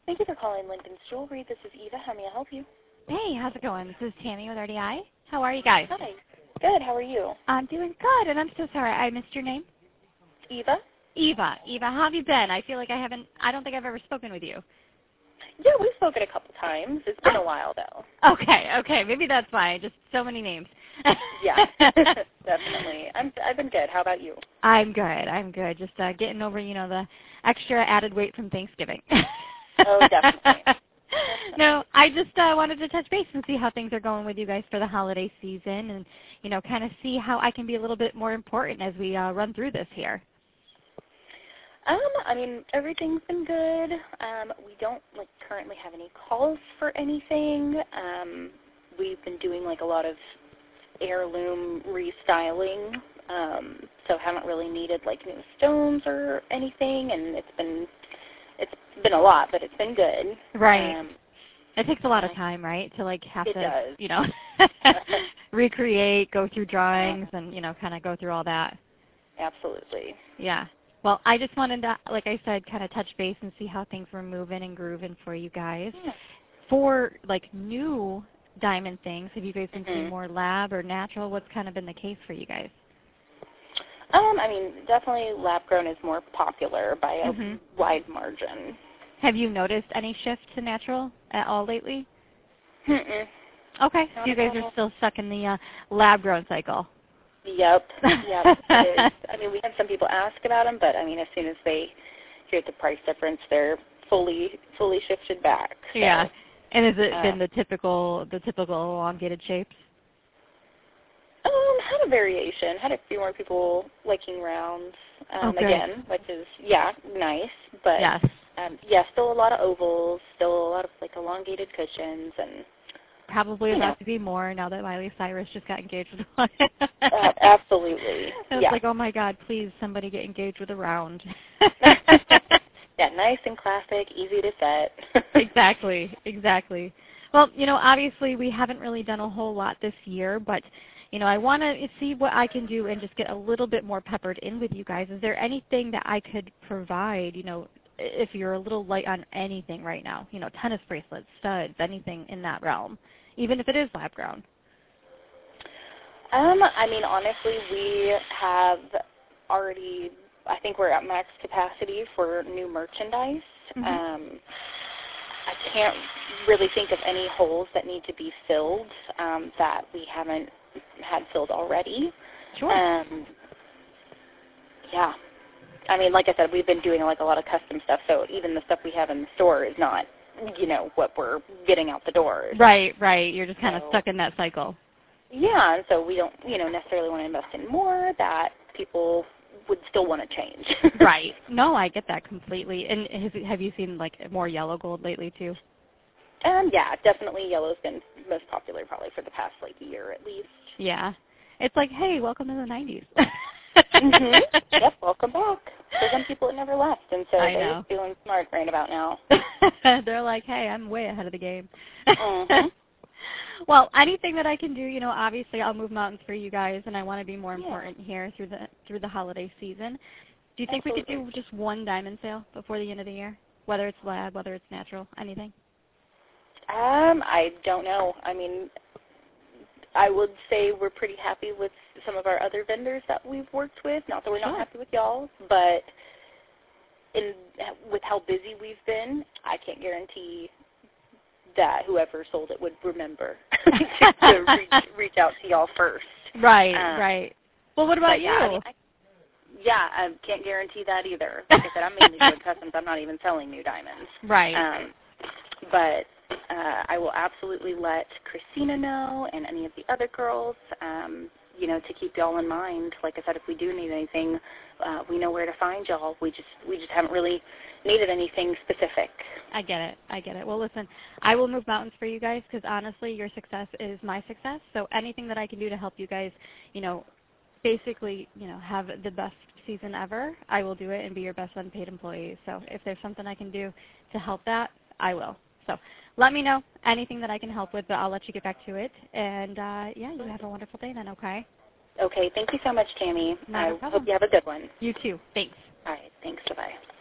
Thank you for calling Lincoln's Jewelry. This is Eva. How may I help you? Hey, how's it going? This is Tammy with RDI. How are you guys? Hi. Good. How are you? I'm doing good, and I'm so sorry I missed your name. Eva? Eva, how have you been? I feel like I don't think I've ever spoken with you. Yeah, we've spoken a couple times. It's been a while, though. Okay. Maybe that's why. Just so many names. Yeah, definitely. I've been good. How about you? I'm good. Just getting over, the extra added weight from Thanksgiving. Oh, definitely. No, I just wanted to touch base and see how things are going with you guys for the holiday season and, kind of see how I can be a little bit more important as we run through this here. Everything's been good. We don't currently have any calls for anything. We've been doing a lot of heirloom restyling, so haven't really needed new stones or anything, and it's been a lot, but it's been good. Right. It takes a lot of time, right, to have it to, does. recreate, go through drawings, and kind of go through all that. Absolutely. Yeah. Well, I just wanted to, like I said, kind of touch base and see how things were moving and grooving for you guys. Yeah. For new diamond things, have you guys been doing more lab or natural? What's kind of been the case for you guys? Definitely lab-grown is more popular by a wide margin. Have you noticed any shift to natural at all lately? Mm-mm. Okay, so you guys are still stuck in the lab-grown cycle. Yep. It is. We had some people ask about them, but, as soon as they hear the price difference, they're fully shifted back. So, yeah. And has it been the typical elongated shapes? Had a variation. Had a few more people liking rounds again, which is, nice. But, still a lot of ovals, still a lot of, elongated cushions. And probably about to be more now that Miley Cyrus just got engaged with one. Absolutely. It's oh, my God, please, somebody get engaged with a round. Yeah, nice and classic, easy to set. Exactly. Well, obviously we haven't really done a whole lot this year, but I want to see what I can do and just get a little bit more peppered in with you guys. Is there anything that I could provide, if you're a little light on anything right now, tennis bracelets, studs, anything in that realm, even if it is lab grown? Honestly, we have already, I think we're at max capacity for new merchandise. I can't really think of any holes that need to be filled that we haven't had filled already. Sure. Yeah. Like I said, we've been doing a lot of custom stuff, so even the stuff we have in the store is not, what we're getting out the door. Right. You're just kind of stuck in that cycle. Yeah, and so we don't, necessarily want to invest in more that people would still want to change. Right. No, I get that completely. And have you seen more yellow gold lately too? Yeah, definitely yellow's been most popular probably for the past year at least. Yeah. It's hey, welcome to the 90s. Yep, welcome back. For some people it never left, and so they're feeling smart right about now. They're hey, I'm way ahead of the game. Well, anything that I can do, obviously I'll move mountains for you guys, and I want to be more important here through the holiday season. Do you think we could do just one diamond sale before the end of the year, whether it's lab, whether it's natural, anything? I don't know. I would say we're pretty happy with some of our other vendors that we've worked with. Not that we're not happy with y'all, but with how busy we've been, I can't guarantee that whoever sold it would remember to reach out to y'all first. Right. Well, what about you? I can't guarantee that either. Like I said, I'm mainly doing customs. I'm not even selling new diamonds. Right. But I will absolutely let Christina know and any of the other girls, to keep y'all in mind. Like I said, if we do need anything, we know where to find y'all. We just haven't really needed anything specific. I get it. Well, listen, I will move mountains for you guys because honestly, your success is my success. So anything that I can do to help you guys, basically, have the best season ever, I will do it and be your best unpaid employee. So if there's something I can do to help that, I will. So let me know anything that I can help with, but I'll let you get back to it. And, you have a wonderful day then, okay? Okay, thank you so much, Tammy. Not a problem. Hope you have a good one. You too. Thanks. All right, thanks. Bye-bye.